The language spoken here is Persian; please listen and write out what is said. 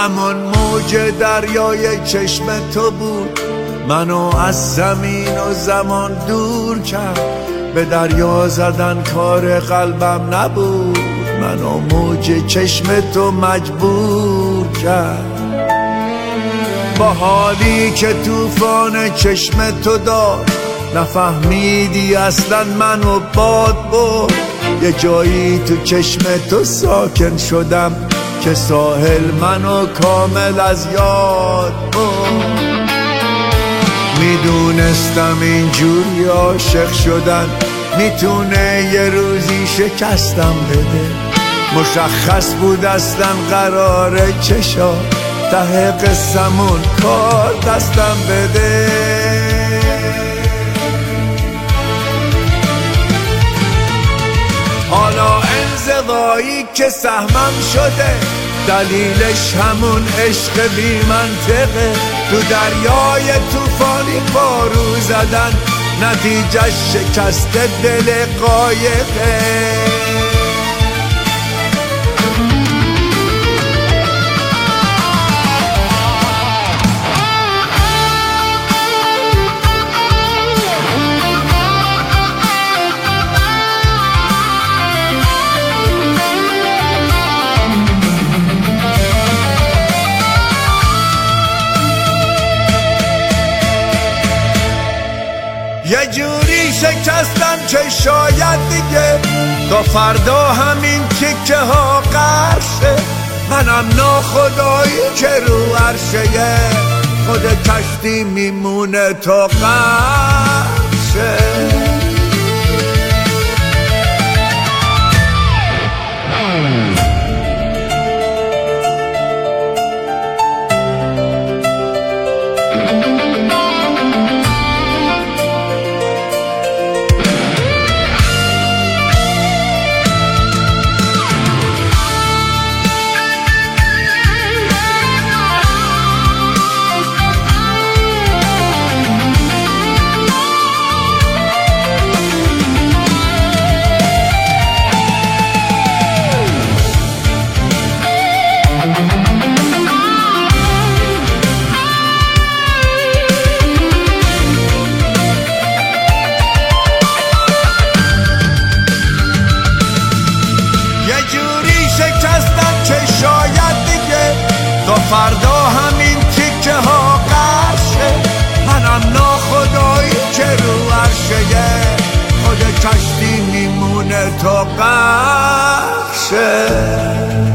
همون موج دریای چشم تو بود، منو از زمین و زمان دور کرد. به دریا زدن کار قلبم نبود، منو موج چشم تو مجبور کرد. با حالی که طوفان چشم تو داشت، نفهمیدی اصلا منو باد برد. یه جایی تو چشم تو ساکن شدم که ساحل منو کامل از یاد برد. میدونستم اینجوری عاشق شدن میتونه یه روزی شکستم بده. مشخص بود اصلا قراره چشا ته قصمون کار دستم بده. حالا انزوایی که سهمم شده، دلیلش همون عشق بی منطقه. تو دریای طوفانی پارو زدن، نتیجه شکست دل قایقه. یه جوری شکستم که شاید دیگه تا فردا همین تیکه ها قرشه. منم ناخدایی که رو عرشه، خود کشتی میمونه تا قرشه. شاید دیگه تا فردا همین تیکه ها قرشه. منم ناخدایی که رو عرشه، خود کشتی میمونه تا قرشه.